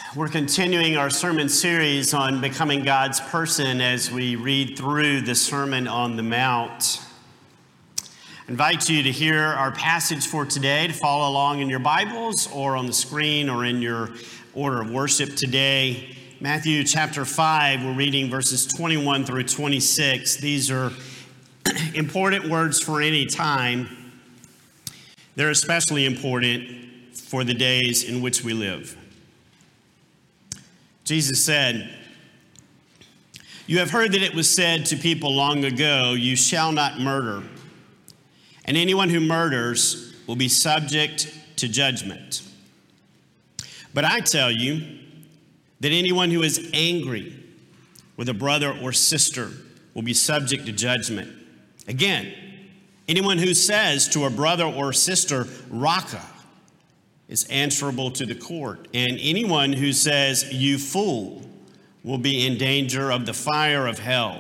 We're continuing our sermon series on becoming God's person as we read through the Sermon on the Mount. I invite you to hear our passage for today, to follow along in your Bibles or on the screen or in your order of worship today. Matthew chapter 5, we're reading verses 21 through 26. These are important words for any time. They're especially important for the days in which we live. Jesus said, "You have heard that it was said to people long ago, 'You shall not murder,' and anyone who murders will be subject to judgment. But I tell you that anyone who is angry with a brother or sister will be subject to judgment. Again, anyone who says to a brother or sister, 'Raca,' is answerable to the court. And anyone who says, 'You fool,' will be in danger of the fire of hell.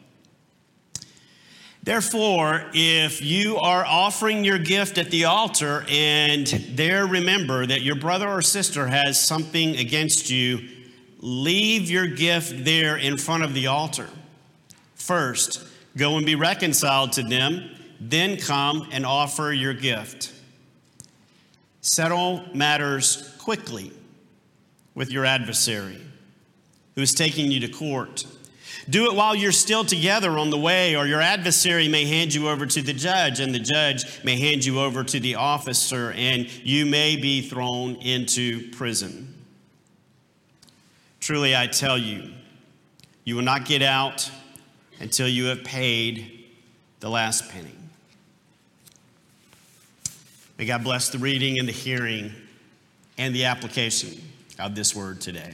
Therefore, if you are offering your gift at the altar and there remember that your brother or sister has something against you, leave your gift there in front of the altar. First, go and be reconciled to them, then come and offer your gift. Settle matters quickly with your adversary who is taking you to court. Do it while you're still together on the way, or your adversary may hand you over to the judge, and the judge may hand you over to the officer, and you may be thrown into prison. Truly, I tell you, you will not get out until you have paid the last penny." May God bless the reading and the hearing and the application of this word today.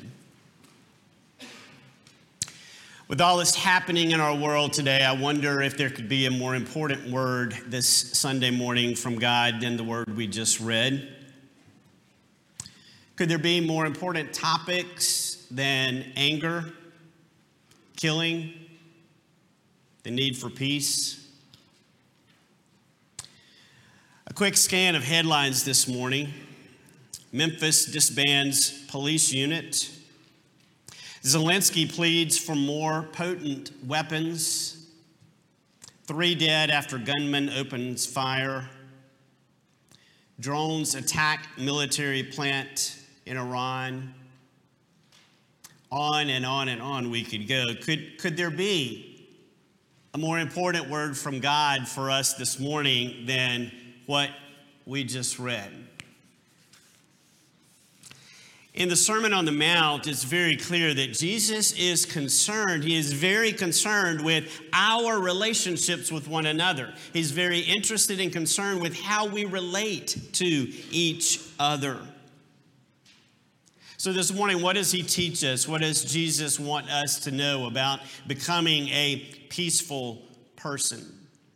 With all that's happening in our world today, I wonder if there could be a more important word this Sunday morning from God than the word we just read. Could there be more important topics than anger, killing, the need for peace? A quick scan of headlines this morning. Memphis disbands police unit. Zelensky pleads for more potent weapons. 3 dead after gunman opens fire. Drones attack military plant in Iran. On and on and on we could go. Could there be a more important word from God for us this morning than what we just read? In the Sermon on the Mount, it's very clear that Jesus is concerned. He is very concerned with our relationships with one another. He's very interested and concerned with how we relate to each other. So this morning, what does he teach us? What does Jesus want us to know about becoming a peaceful person?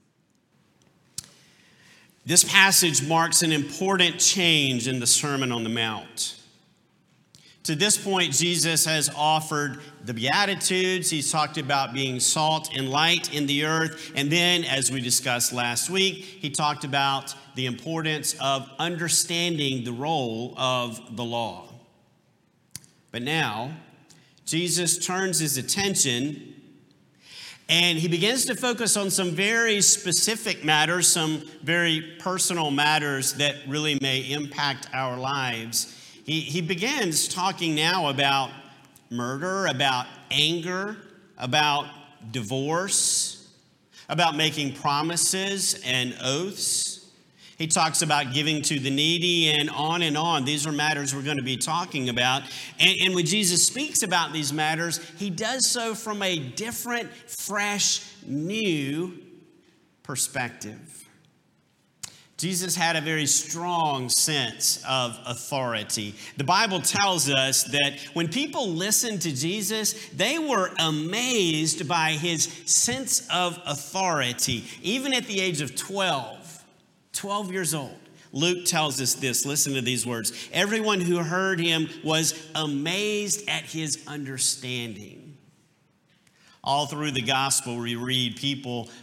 This passage marks an important change in the Sermon on the Mount. To this point, Jesus has offered the Beatitudes. He's talked about being salt and light in the earth. And then, as we discussed last week, he talked about the importance of understanding the role of the law. But now, Jesus turns his attention and he begins to focus on some very specific matters, some very personal matters that really may impact our lives. He begins talking now about murder, about anger, about divorce, about making promises and oaths. He talks about giving to the needy and on and on. These are matters we're going to be talking about. And when Jesus speaks about these matters, he does so from a different, fresh, new perspective. Jesus had a very strong sense of authority. The Bible tells us that when people listened to Jesus, they were amazed by his sense of authority, even at the age of 12 years old. Luke tells us this. Listen to these words. Everyone who heard him was amazed at his understanding. All through the gospel, we read people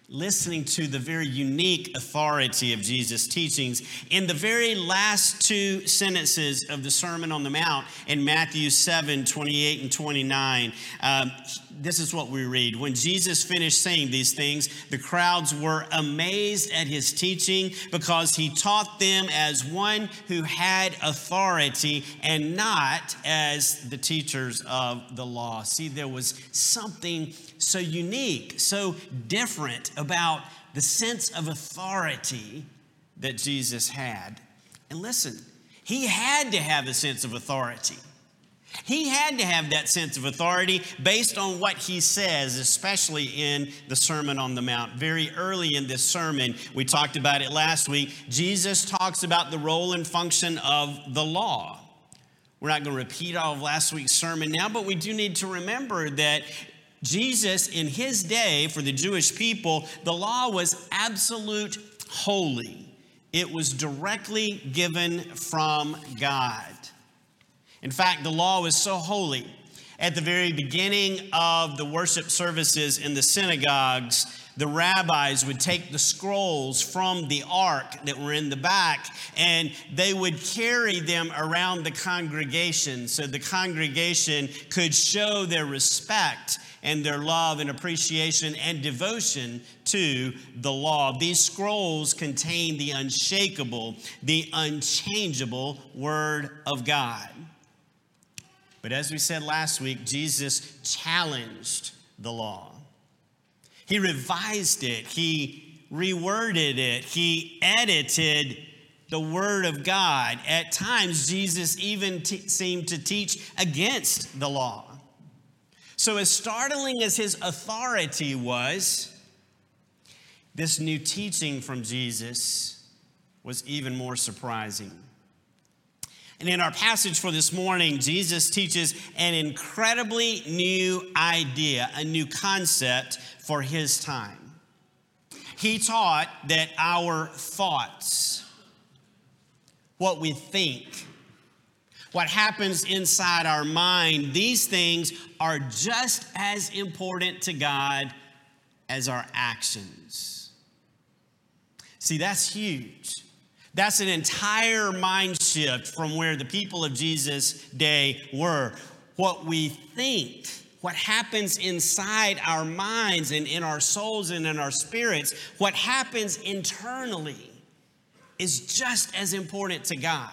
listening to the very unique authority of Jesus' teachings. In the very last two sentences of the Sermon on the Mount in Matthew 7:28 and 29, this is what we read. When Jesus finished saying these things, the crowds were amazed at his teaching because he taught them as one who had authority and not as the teachers of the law. See, there was something so unique, so different about the sense of authority that Jesus had. And listen, he had to have a sense of authority. He had to have that sense of authority based on what he says, especially in the Sermon on the Mount. Very early in this sermon, we talked about it last week, Jesus talks about the role and function of the law. We're not going to repeat all of last week's sermon now, but we do need to remember that Jesus, in his day, for the Jewish people, the law was absolute holy. It was directly given from God. In fact, the law was so holy. At the very beginning of the worship services in the synagogues, the rabbis would take the scrolls from the ark that were in the back, and they would carry them around the congregation so the congregation could show their respect and their love and appreciation and devotion to the law. These scrolls contain the unshakable, the unchangeable Word of God. But as we said last week, Jesus challenged the law. He revised it. He reworded it. He edited the Word of God. At times, Jesus even seemed to teach against the law. So as startling as his authority was, this new teaching from Jesus was even more surprising. And in our passage for this morning, Jesus teaches an incredibly new idea, a new concept for his time. He taught that our thoughts, what we think, what happens inside our mind, these things are just as important to God as our actions. See, that's huge. That's an entire mind shift from where the people of Jesus' day were. What we think, what happens inside our minds and in our souls and in our spirits, what happens internally is just as important to God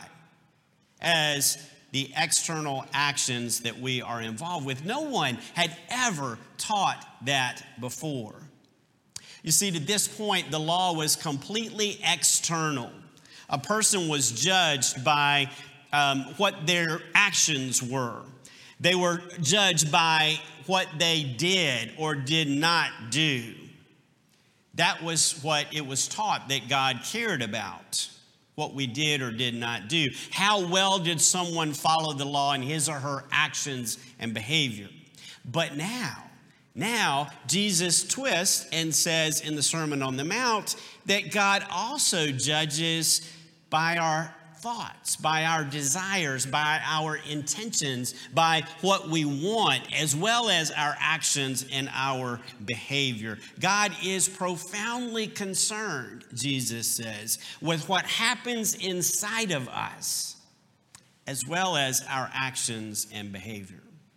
as the external actions that we are involved with. No one had ever taught that before. You see, to this point, the law was completely external. A person was judged by what their actions were. They were judged by what they did or did not do. That was what it was taught that God cared about, what we did or did not do. How well did someone follow the law in his or her actions and behavior? But now Jesus twists and says in the Sermon on the Mount that God also judges by our thoughts, by our desires, by our intentions, by what we want, as well as our actions and our behavior. God is profoundly concerned, Jesus says, with what happens inside of us, as well as our actions and behavior.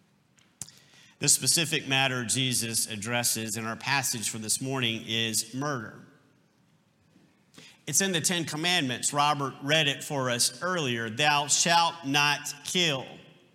The specific matter Jesus addresses in our passage for this morning is murder. It's in the Ten Commandments. Robert read it for us earlier. Thou shalt not kill.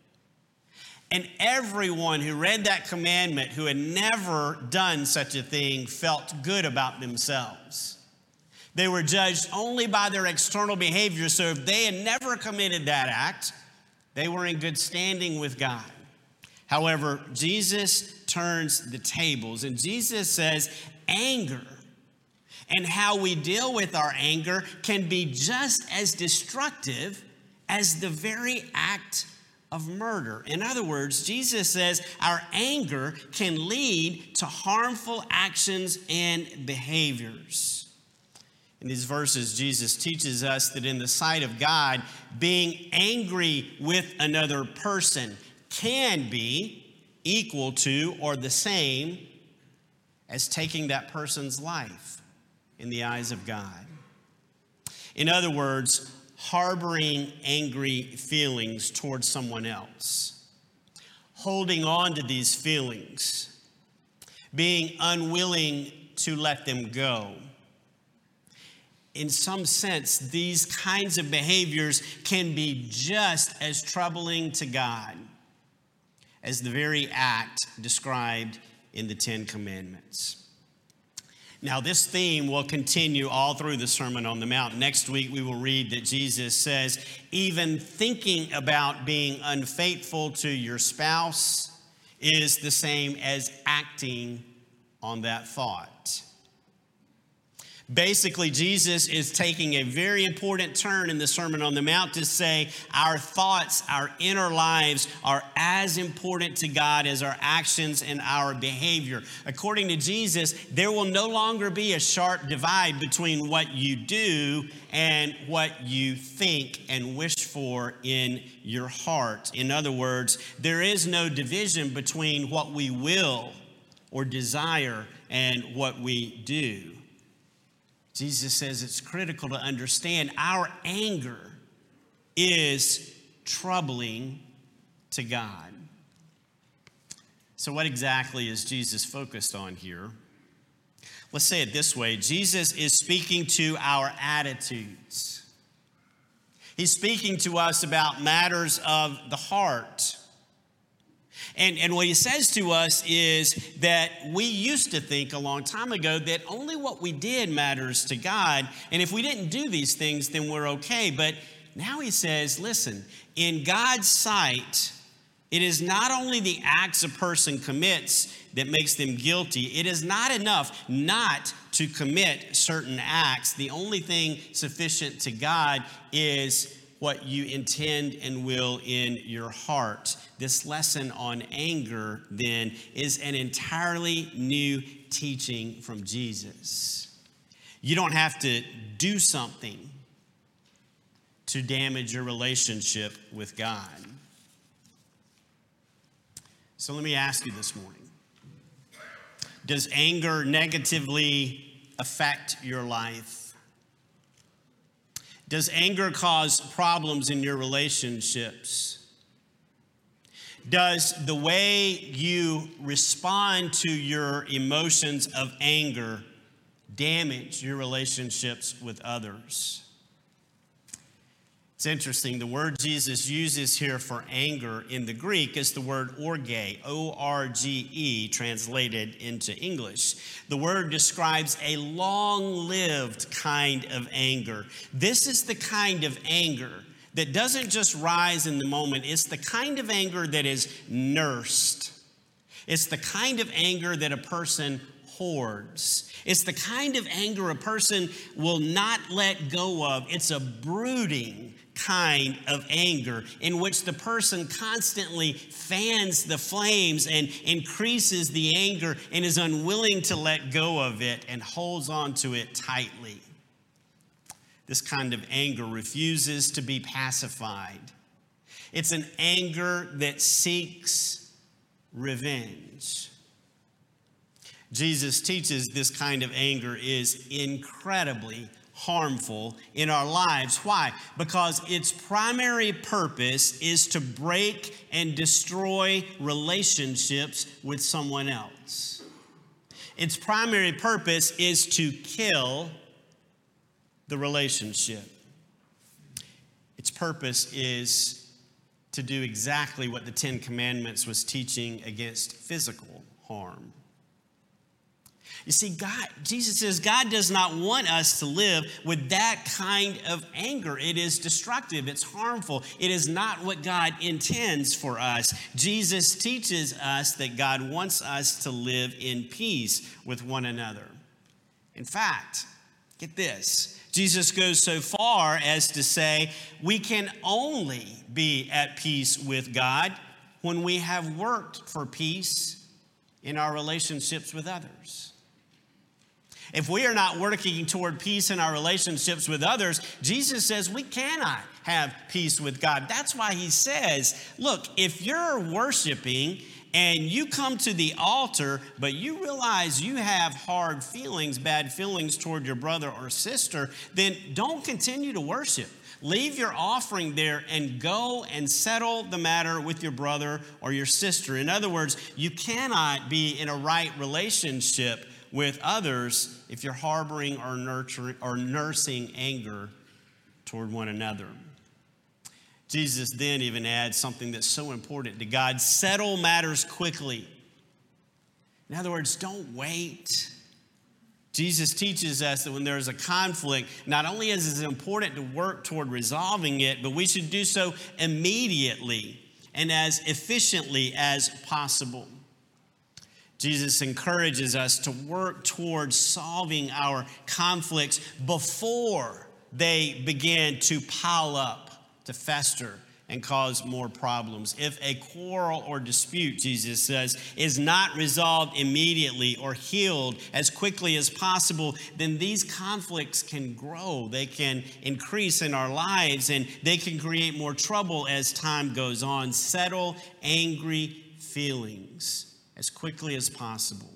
And everyone who read that commandment who had never done such a thing felt good about themselves. They were judged only by their external behavior. So if they had never committed that act, they were in good standing with God. However, Jesus turns the tables, and Jesus says anger and how we deal with our anger can be just as destructive as the very act of murder. In other words, Jesus says our anger can lead to harmful actions and behaviors. In these verses, Jesus teaches us that in the sight of God, being angry with another person can be equal to or the same as taking that person's life in the eyes of God. In other words, harboring angry feelings towards someone else, holding on to these feelings, being unwilling to let them go. In some sense, these kinds of behaviors can be just as troubling to God as the very act described in the Ten Commandments. Now, this theme will continue all through the Sermon on the Mount. Next week, we will read that Jesus says, even thinking about being unfaithful to your spouse is the same as acting on that thought. Basically, Jesus is taking a very important turn in the Sermon on the Mount to say our thoughts, our inner lives are as important to God as our actions and our behavior. According to Jesus, there will no longer be a sharp divide between what you do and what you think and wish for in your heart. In other words, there is no division between what we will or desire and what we do. Jesus says it's critical to understand our anger is troubling to God. So what exactly is Jesus focused on here? Let's say it this way. Jesus is speaking to our attitudes. He's speaking to us about matters of the heart. And what he says to us is that we used to think a long time ago that only what we did matters to God. And if we didn't do these things, then we're okay. But now he says, listen, in God's sight, it is not only the acts a person commits that makes them guilty. It is not enough not to commit certain acts. The only thing sufficient to God is what you intend and will in your heart. This lesson on anger, then, is an entirely new teaching from Jesus. You don't have to do something to damage your relationship with God. So let me ask you this morning, does anger negatively affect your life? Does anger cause problems in your relationships? Does the way you respond to your emotions of anger damage your relationships with others? It's interesting, the word Jesus uses here for anger in the Greek is the word orge, O-R-G-E, translated into English. The word describes a long-lived kind of anger. This is the kind of anger that doesn't just rise in the moment. It's the kind of anger that is nursed. It's the kind of anger that a person hoards. It's the kind of anger a person will not let go of. It's a brooding kind of anger in which the person constantly fans the flames and increases the anger and is unwilling to let go of it and holds on to it tightly. This kind of anger refuses to be pacified. It's an anger that seeks revenge. Jesus teaches this kind of anger is incredibly harmful in our lives. Why? Because its primary purpose is to break and destroy relationships with someone else. Its primary purpose is to kill the relationship. Its purpose is to do exactly what the Ten Commandments was teaching against physical harm. You see, Jesus says God does not want us to live with that kind of anger. It is destructive. It's harmful. It is not what God intends for us. Jesus teaches us that God wants us to live in peace with one another. In fact, get this. Jesus goes so far as to say we can only be at peace with God when we have worked for peace in our relationships with others. If we are not working toward peace in our relationships with others, Jesus says we cannot have peace with God. That's why he says, look, if you're worshiping and you come to the altar, but you realize you have hard feelings, bad feelings toward your brother or sister, then don't continue to worship. Leave your offering there and go and settle the matter with your brother or your sister. In other words, you cannot be in a right relationship with others if you're harboring or nursing anger toward one another. Jesus then even adds something that's so important to God: settle matters quickly. In other words, don't wait. Jesus teaches us that when there is a conflict, not only is it important to work toward resolving it, but we should do so immediately and as efficiently as possible. Jesus encourages us to work towards solving our conflicts before they begin to pile up, to fester, and cause more problems. If a quarrel or dispute, Jesus says, is not resolved immediately or healed as quickly as possible, then these conflicts can grow. They can increase in our lives, and they can create more trouble as time goes on. Settle angry feelings as quickly as possible.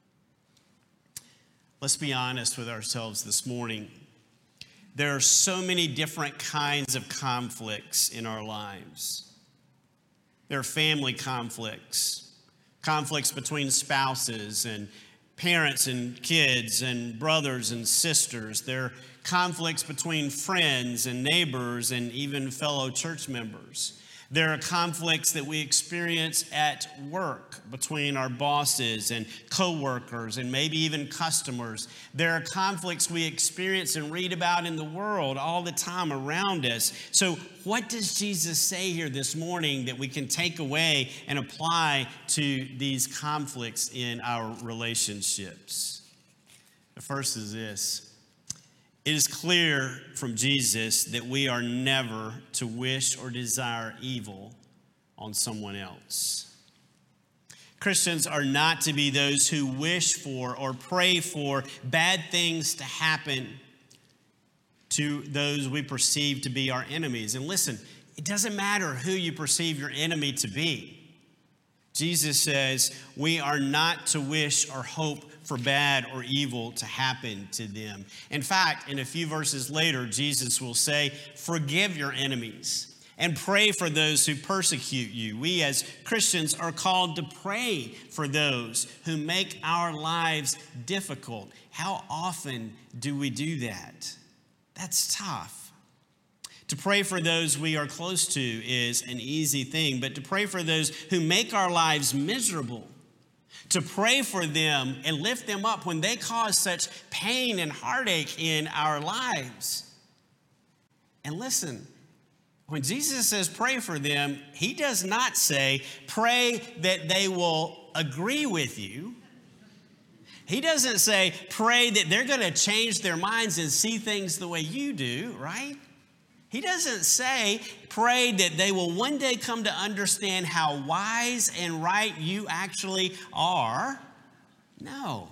Let's be honest with ourselves this morning. There are so many different kinds of conflicts in our lives. There are family conflicts, conflicts between spouses and parents and kids and brothers and sisters. There are conflicts between friends and neighbors and even fellow church members. There are conflicts that we experience at work between our bosses and coworkers and maybe even customers. There are conflicts we experience and read about in the world all the time around us. So what does Jesus say here this morning that we can take away and apply to these conflicts in our relationships? The first is this. It is clear from Jesus that we are never to wish or desire evil on someone else. Christians are not to be those who wish for or pray for bad things to happen to those we perceive to be our enemies. And listen, it doesn't matter who you perceive your enemy to be. Jesus says we are not to wish or hope for bad or evil to happen to them. In fact, in a few verses later, Jesus will say, forgive your enemies and pray for those who persecute you. We as Christians are called to pray for those who make our lives difficult. How often do we do that? That's tough. To pray for those we are close to is an easy thing, but to pray for those who make our lives miserable, to pray for them and lift them up when they cause such pain and heartache in our lives. And listen, when Jesus says pray for them, he does not say pray that they will agree with you. He doesn't say pray that they're going to change their minds and see things the way you do, right? He doesn't say pray that they will one day come to understand how wise and right you actually are. No.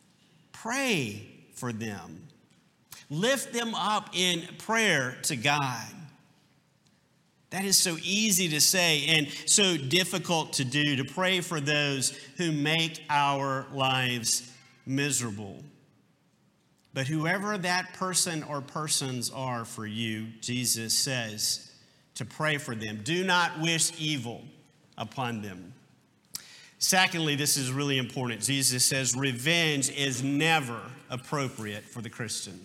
Pray for them. Lift them up in prayer to God. That is so easy to say and so difficult to do, to pray for those who make our lives miserable. But whoever that person or persons are for you, Jesus says to pray for them. Do not wish evil upon them. Secondly, this is really important. Jesus says revenge is never appropriate for the Christian.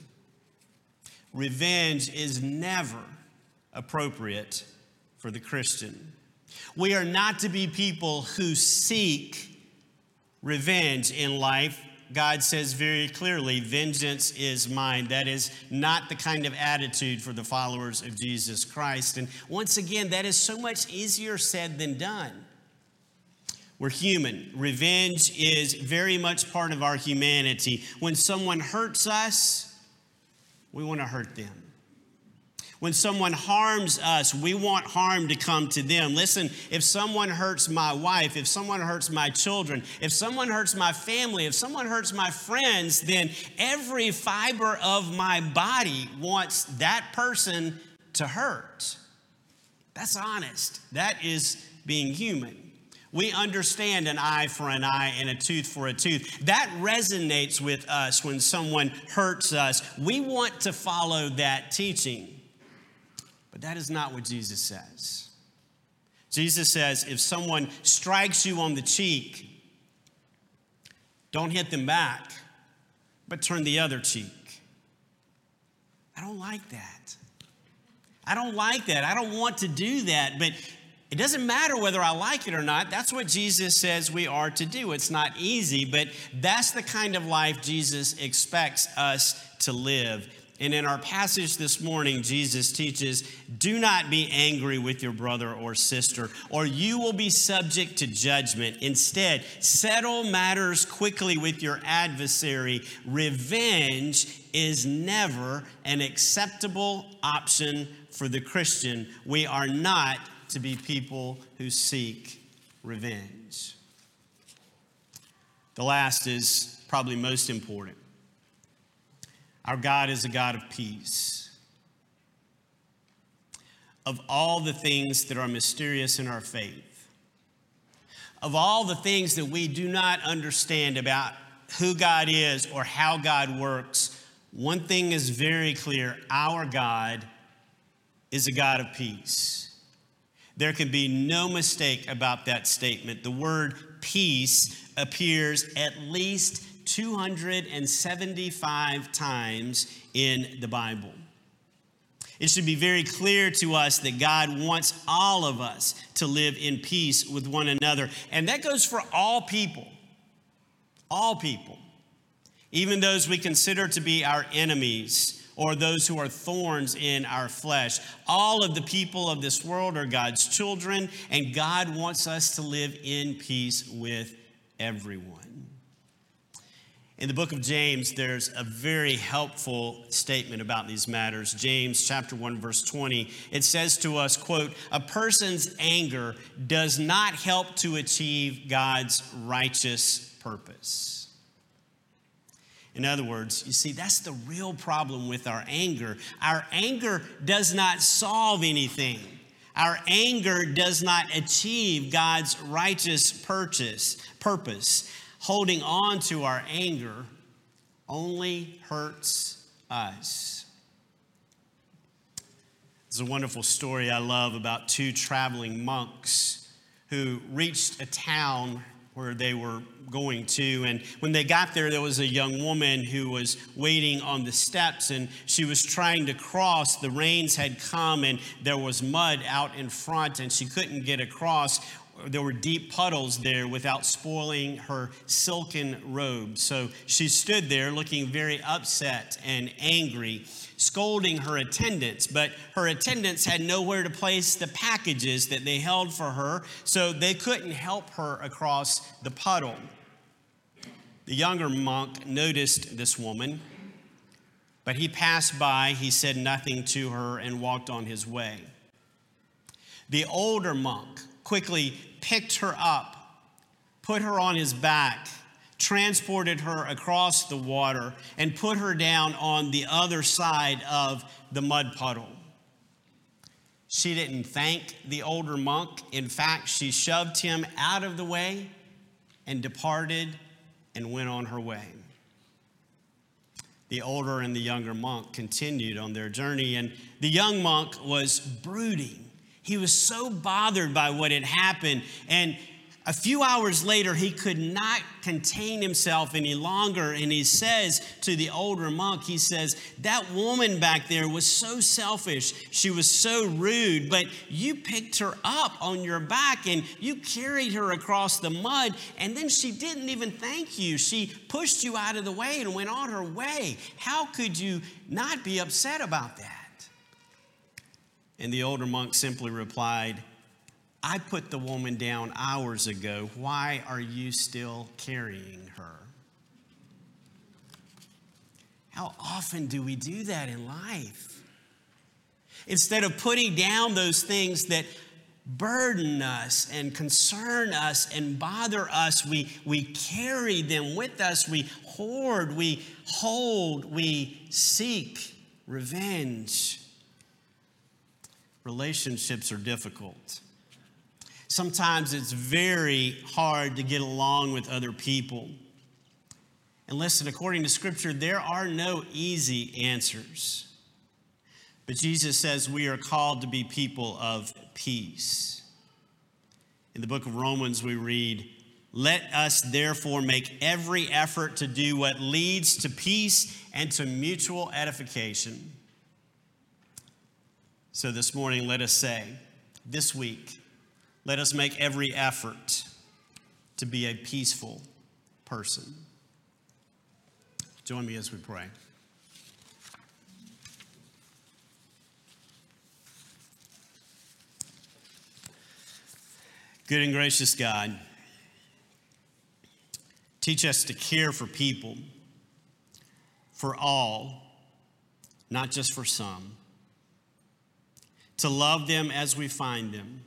Revenge is never appropriate for the Christian. We are not to be people who seek revenge in life. God says very clearly, vengeance is mine. That is not the kind of attitude for the followers of Jesus Christ. And once again, that is so much easier said than done. We're human. Revenge is very much part of our humanity. When someone hurts us, we want to hurt them. When someone harms us, we want harm to come to them. Listen, if someone hurts my wife, if someone hurts my children, if someone hurts my family, if someone hurts my friends, then every fiber of my body wants that person to hurt. That's honest. That is being human. We understand an eye for an eye and a tooth for a tooth. That resonates with us when someone hurts us. We want to follow that teaching. But that is not what Jesus says. Jesus says, if someone strikes you on the cheek, don't hit them back, but turn the other cheek. I don't like that. I don't like that. I don't want to do that, but it doesn't matter whether I like it or not. That's what Jesus says we are to do. It's not easy, but that's the kind of life Jesus expects us to live. And in our passage this morning, Jesus teaches, do not be angry with your brother or sister, or you will be subject to judgment. Instead, settle matters quickly with your adversary. Revenge is never an acceptable option for the Christian. We are not to be people who seek revenge. The last is probably most important. Our God is a God of peace. Of all the things that are mysterious in our faith, of all the things that we do not understand about who God is or how God works, one thing is very clear: our God is a God of peace. There can be no mistake about that statement. The word peace appears at least 275 times in the Bible. It should be very clear to us that God wants all of us to live in peace with one another. And that goes for all people. All people. Even those we consider to be our enemies, or those who are thorns in our flesh. All of the people of this world are God's children, and God wants us to live in peace with everyone. In the book of James, there's a very helpful statement about these matters. James chapter 1, verse 20, it says to us, quote, a person's anger does not help to achieve God's righteous purpose. In other words, you see, that's the real problem with our anger. Our anger does not solve anything. Our anger does not achieve God's righteous purpose. Holding on to our anger only hurts us. There's a wonderful story I love about two traveling monks who reached a town where they were going to. And when they got there was a young woman who was waiting on the steps, and she was trying to cross. The rains had come and there was mud out in front, and she couldn't get across. There were deep puddles there without spoiling her silken robe. So she stood there looking very upset and angry, scolding her attendants. But her attendants had nowhere to place the packages that they held for her, so they couldn't help her across the puddle. The younger monk noticed this woman, but he passed by. He said nothing to her and walked on his way. The older monk quickly picked her up, put her on his back, transported her across the water, and put her down on the other side of the mud puddle. She didn't thank the older monk. In fact, she shoved him out of the way and departed and went on her way. The older and the younger monk continued on their journey, and the young monk was brooding. He was so bothered by what had happened, and a few hours later, he could not contain himself any longer, and he says to the older monk, he says, that woman back there was so selfish. She was so rude, but you picked her up on your back, and you carried her across the mud, and then she didn't even thank you. She pushed you out of the way and went on her way. How could you not be upset about that? And the older monk simply replied, I put the woman down hours ago. Why are you still carrying her? How often do we do that in life? Instead of putting down those things that burden us and concern us and bother us, we carry them with us. We hoard, we hold, we seek revenge. Relationships are difficult. sometimes it's very hard to get along with other people. And listen, according to Scripture, there are no easy answers. But Jesus says we are called to be people of peace. In the book of Romans, we read, "Let us therefore make every effort to do what leads to peace and to mutual edification." So this morning, let us say, this week, let us make every effort to be a peaceful person. Join me as we pray. Good and gracious God, teach us to care for people, for all, not just for some, to love them as we find them,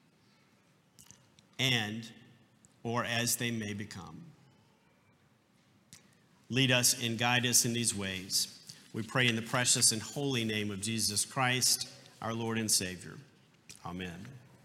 or as they may become. Lead us and guide us in these ways. We pray in the precious and holy name of Jesus Christ, our Lord and Savior. Amen.